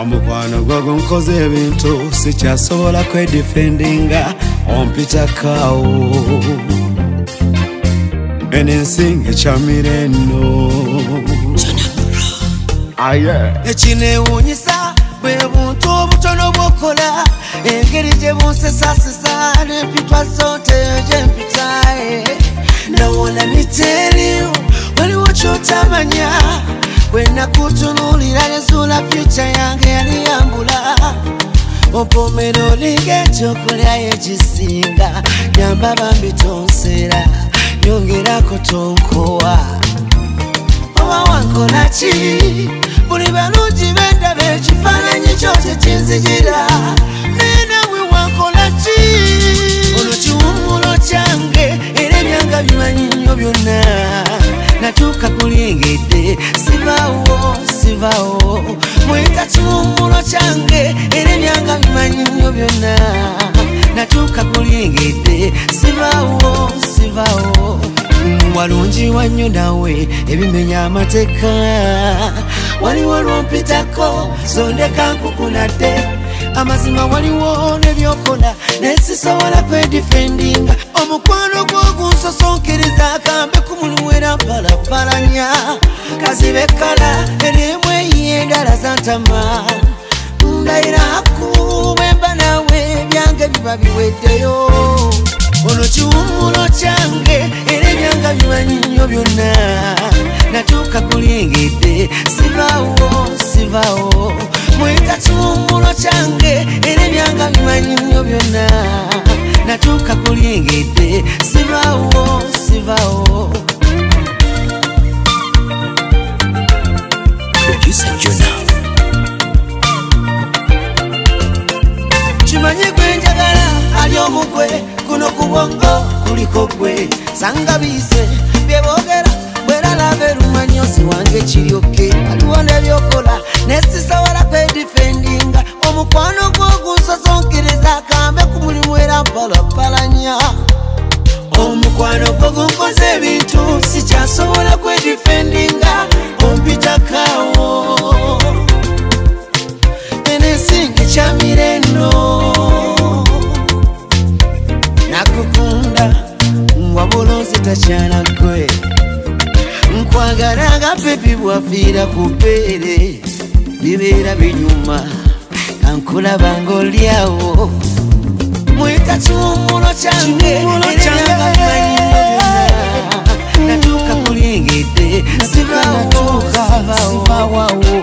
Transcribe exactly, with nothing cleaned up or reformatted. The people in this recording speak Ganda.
omukwano gwo gunkoze ebintu sikyasobola kwedefendinga ompita kawo enensinga kyamireno ekinewunyisa bwe buntu obutono bwokola engeri gye bunsesasesa n'empitwa zote gyempitae nawona miteri waliwo kyotamanya bwe nakutunuulira nezuula fyuca yange yali yambula opomera olinga ekyokulya yekisinga nyamba bambi tonsera nyongerako tonkowa oba wankolaki buli balungi bendaba ekifaananyi kyo kyekinzijira naye nawe wankolaki olwo kiwummulo kyange era ebyanga bimanyi nnyo byonna natuuka kulingedde sivaawo sivaawo mwita kiwummulo kyange era ebyanga bimanyi nnyo byonna natuuka kulingedde sivaawo sivaawo walungi wannyo nawe ebimenya amateeka waliwo lwompitako sondeka nkukunadde amazima waliwo nebyokola nesisobola kwedifendinga omukwano gwogunsosonkeriza akambe kumuluwera mpalapalanya kazibe kala eryemwe yendala zantama ndayira hakumwemba nawe byange biba biweddeyo ono kiwummulo kyange era ebyanga bimanyi nnyo byonna natuuka kulingedde sivaawo sivaawo mwita kiwummulo kyange era ebyanga bimanyi nnyo byonna natuuka kulingedde sivaawo sivaawo kimanyi gwenjagala ali omugwe kuno kubongo kuliko gwe sanga bise byeboogera bweralaba erumanyosi wange kiryoke aliwo nebyokola nesisobola kwedifendinga omukwano gwogunsosonkereza akambe ku mulimu era mpalapalanya omukwano gwo gunkoze ebintu sikyasobola kwedifendinga ompitakawo enesinga kyamireno nakukunda wabulozi takyana gwe nkwagala nga pepi bwafiira ku bbeere bibeera binyuma kankulaba ng'olyawo mwita kiwummulo kyange eryanga bimanyi natuuka kulingedde sivaawo